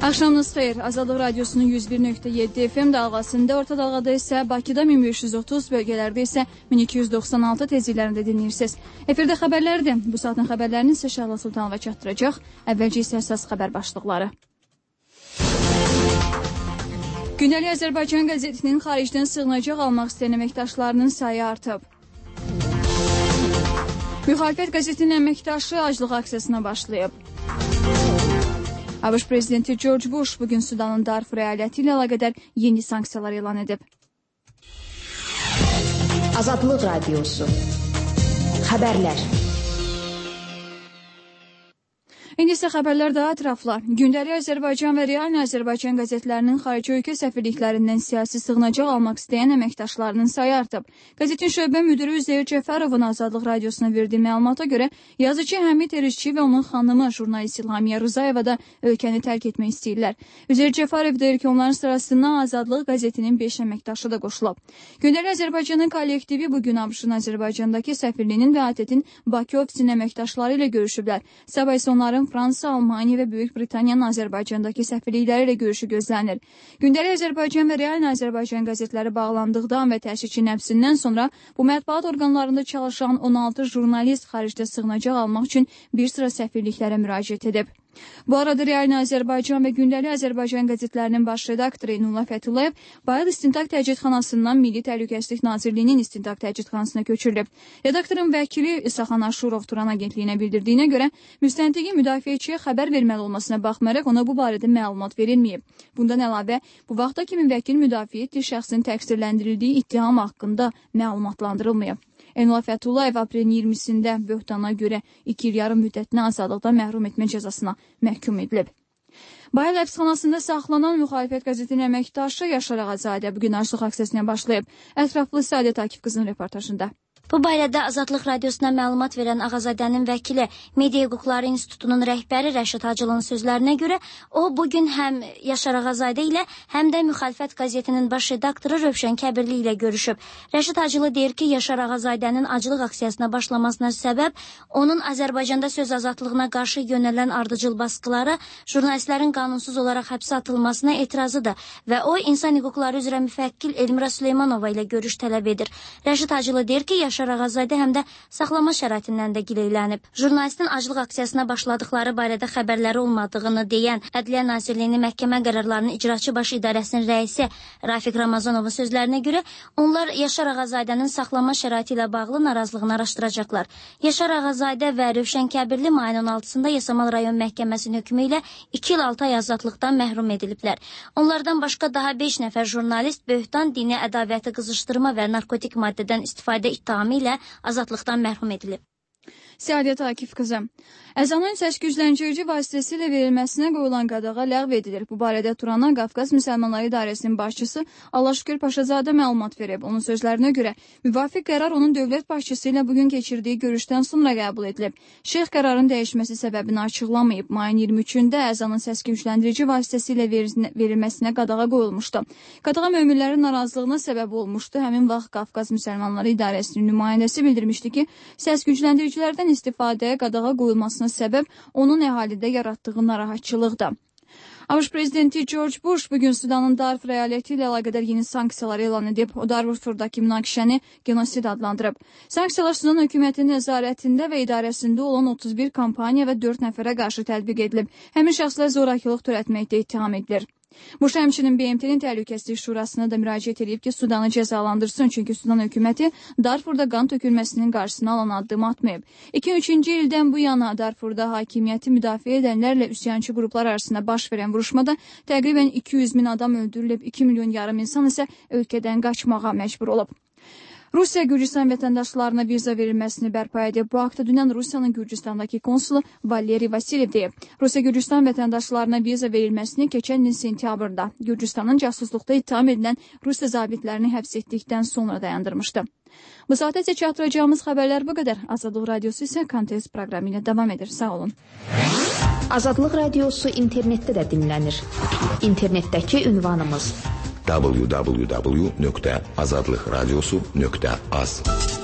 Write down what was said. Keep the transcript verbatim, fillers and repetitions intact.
Axşamınız xeyir. Azadlıq Radyosu'nun yüz bir nöqtə yeddi F M dalğasında, orta dalğada isə Bakıda min beş yüz otuz, bölgələrdə isə min iki yüz doxsan altı tezliklərində dinləyirsiniz. Efirdə xəbərlərdir. Bu saatın xəbərlərini sizə Şəhla Sultanova çatdıracaq. Əvvəlcə isə əsas xəbər başlıqları. Gündəlik Azərbaycan qəzetinin xaricdən sığınacaq almaq istəyən əməkdaşlarının sayı artıb. Müxalifət qəzetinin əməkdaşı aclıq aksiyasına başlayıb. ABŞ prezidenti George Bush bugün Sudanın Darfur əyaləti ilə əlaqədar yeni sanksiyalar elan edib. Azadlıq Radyosu. Xəbərlər. İndi isə xəbərlər daha ətraflı. Gündəlik Azərbaycan və Real Azərbaycan qəzetlərinin xarici ölkə səfirliklərindən siyasi sığınacaq almaq istəyən əməkdaşlarının sayı artıb. Qəzetin şöbə müdürü Üzeyir Cəfərovun Azadlıq Radiosuna verdiyi məlumata görə yazıcı Həmid Erişçi və onun xanımı jurnalist İlhamiyə Rızayeva da ölkəni tərk etmək istəyirlər. Üzeyir Cəfərov deyir ki, onların sırasından Azadlıq qəzetinin beş əməkdaşı da qoşulub. Gündəlik Azərbaycanın kollektivi bugün ABŞ-ın Azərbaycandakı səfirliyinin və A T T-in Bakı ofisinin əməkdaşları ilə görüşüblər. Sabah isə onların Fransa, Almaniya və Böyük Britaniyanın Azərbaycandakı səfirlikləri ilə görüşü gözlənir. Gündəlik Azərbaycan və Real Azərbaycan qəzetləri bağlandıqdan və təşkiçi nəfsindən sonra bu mətbuat orqanlarında çalışan on altı jurnalist xaricdə sığınacaq almaq üçün bir sıra səfirliklərə müraciət edib. Bu arada Real Azərbaycan və Gündəlik Azərbaycan qəzetlərinin baş redaktoru Eynullah Fəthullayev Bayıl İstintaq Təcridxanasından Milli Təhlükəsizlik Nazirliyinin İstintaq Təcridxanasına köçürülüb. Redaktorun vəkili İsaxan Aşurov Turan agentliyinə bildirdiyinə görə müstəntiqin müdafiəçiyə xəbər verməli olmasına baxmayaraq ona bu barədə məlumat verilməyib. Bundan əlavə, bu vaxta kimi vəkil müdafiə etdiyi şəxsin təqsirləndirildiyi ittiham haqqında məlumatlandırılmayıb. Eynullah Fəthullayev aprelin iyirmisində böhtana görə iki il yarım müddətinə azadlıqdan məhrum etmə cəzasına məhkum edilib. Bayıl həbsxanasında saxlanan müxalifət qəzetinin əməkdaşı Yaşar Ağazadə bugün aclıq aksiyasına başlayıb. Ətraflı Səadət Akif qızının reportajında. Bu barədə Azadlıq Radiosuna məlumat verən Ağazadənin vəkili Media Hüquqları İnstitutunun rəhbəri Rəşid Hacılının sözlərinə görə o bugün həm Yaşar Ağazadə ilə, həm də müxalifət qəzetinin baş redaktoru Rövşən Kəbirli ilə görüşüb. Rəşid Hacılı deyir ki, Yaşar Ağazadənin aclıq aksiyasına başlamasına səbəb onun Azərbaycanda söz azadlığına qarşı yönələn ardıcıl baskıları, jurnalistlərin qanunsuz olaraq həbsə atılmasına etirazıdır və o insan hüquqları üzrə müfəkkil Elmira Süleymanova ilə görüş tələb edir. Rəşid Hacılı deyir ki, Yaşar Ağazadə həm də saxlama şəraitindən də gileylənib. Jurnalistin aclıq aksiyasına başladıqları barədə xəbərləri olmadığını deyən Ədliyyə Nazirliyinin məhkəmə qərarlarının icraçı baş idarəsinin rəisi Rafiq Ramazanovun sözlərinə görə onlar Yaşar Ağazadənin saxlama şəraiti ilə bağlı narazılığını araşdıracaqlar. Yaşar Ağazadə və Rövşən Kəbirli mayın on altısında Yasamal rayon məhkəməsinin hökmü ilə iki il altı ay azadlıqdan məhrum ediliblər. Onlardan başqa daha beş nəfər jurnalist böhtan, dini ədavəti qızışdırma və narkotik maddədən istifadə ittihamı ilə azadlıqdan məhrum edilib. Səadət Akif qızı. Əzanın səs-gücləndirici vasitəsilə verilməsinə qoyulan qadağa ləğv edilir. Bu barədə Turana Qafqaz Müsəlmanları İdarəsinin başçısı Allahşükür Paşazadə məlumat verib. Onun sözlərinə görə müvafiq qərar onun dövlət başçısı ilə bugün keçirdiyi görüşdən sonra qəbul edilib. Şeyx qərarın dəyişməsi səbəbini açıqlamayıb. Mayın iyirmi üçündə əzanın səs-gücləndirici vasitəsilə verilməsinə qadağa qoyulmuşdu. Qadağa möminlərin narazılığına səbəb olmuşdu. Həmin vaxt Qafqaz Müsəlmanları İdarəsinin nümayəndəsi bildirmişdi ki, səs-gücləndiricilərdən istifadəyə qadağa qoyulmasına səbəb onun əhalidə yaratdığı narahatçılıqdır. ABŞ prezidenti George Bush bugün Sudanın Darfur əyaləti ilə əlaqədar yeni sanksiyalar elan edib. O Darfurdakı münaqişəni genosid adlandırıb. Sanksiyalar Sudan hökumətinin nəzarətində və idarəsində olan otuz bir kampaniya və dörd nəfərə qarşı tətbiq edilib. Həmin şəxslər zorakılıq törətməkdə ittiham edilir. Bush həmçinin B M T-nin Təhlükəsizlik Şurasına da müraciət edib ki, Sudanı cəzalandırsın, çünki Sudan hökuməti Darfurda qan tökülməsinin qarşısını alan addım atmayıb. iki min üçüncü ildən bu yana Darfurda hakimiyyəti müdafiə edənlərlə üsyançı qruplar arasında baş verən vuruşmada təqribən iki yüz min adam öldürülüb, iki milyon yarım insan isə ölkədən qaçmağa məcbur olub. Rusiya Gürcistan vətəndaşlarına viza verilməsini bərpa edib. Bu haqda dünən Rusiyanın Gürcistandakı konsulu Valeri Vasilyev deyib. Rusiya Gürcistan vətəndaşlarına viza verilməsini keçən ilin sentyabrında Gürcistanın casusluqda ittiham edilən Rusiya zabitlərini həbs etdikdən sonra dayandırmışdı. Bu saatə isə çatdıracağımız xəbərlər bu qədər. Azadlıq Radiosu isə kontest proqramı ilə davam edir. Sağ olun. Azadlıq Radiosu internetdə də dinlənir. İnternetdəki ünvanımız w w w nöqtə azadlıqradiosu nöqtə az